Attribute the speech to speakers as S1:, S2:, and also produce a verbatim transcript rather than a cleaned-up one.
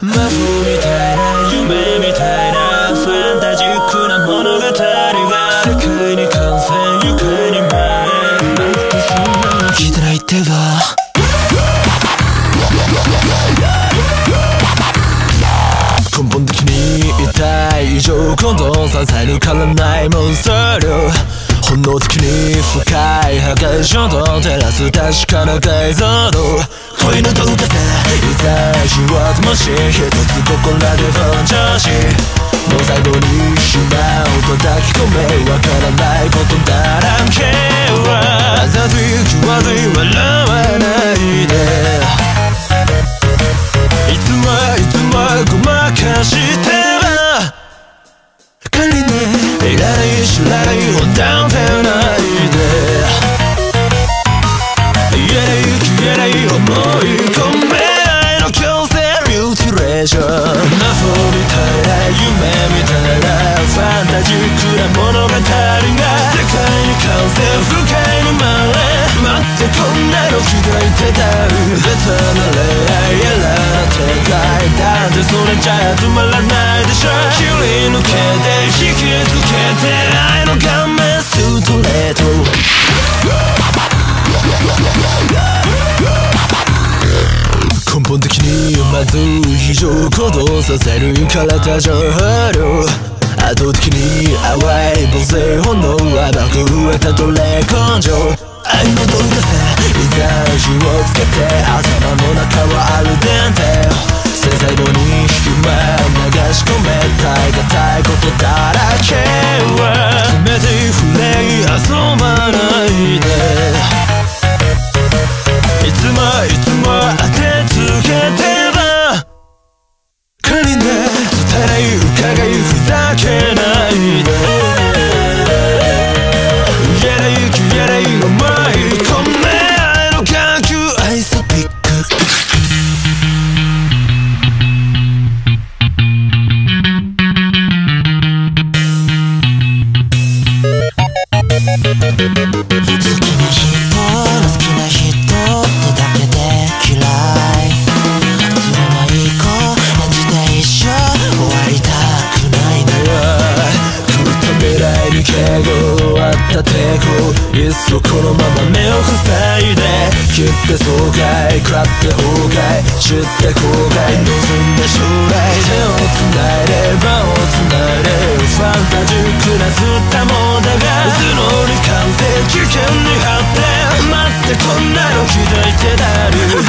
S1: 魔法みたいな夢みたいなファンタジックな物語が世界に完成愉快に舞え聞いてないってば根本的に痛い異常行動ささ抜かれないモンスター量本能的に深い破壊衝動照らす確かな解像度恋の動かせいざ火を灯し一つここらで本調子もう最後に島を叩き込めわからないことだらけはあざとい気悪い笑わないでいつもいつもごまかしては仮にねいらない知らないを断片ないで言えない消えない思い込め愛の強制ミューティレーション魔法みたいな夢みたいなファンタジックな物語が世界に完成不快に舞え待ってこんなの期待ってたベタな恋愛やらな展開だってそれじゃつまらないでしょ切り抜けて引きつけて愛の顔面ストレート根本的にまず非常行動させる体情報量圧倒的に淡い母性本能は爆上たとれ根性愛の動かせいざ火をつけて頭の中はアルデンテ性細胞に暇流し込めたいがたいことだらけは冷てい触れ遊ばないでいつもいつも当てつけてば仮にね伝えない伺いふざけないで言えない消えない思い込め愛の眼球アイスピック好きな人好きな人ってだけで嫌い都合いい子演じて一生終わりたくないのよ狂った未来に敬語あった抵抗いっそこのまま目を塞いで切って爽快食らって崩壊知って後悔望んだ将来手を繋いで場を繋いでファンタジックな吸ったもんだが頭脳に完成危険に張って待ってこんなの期待ってたる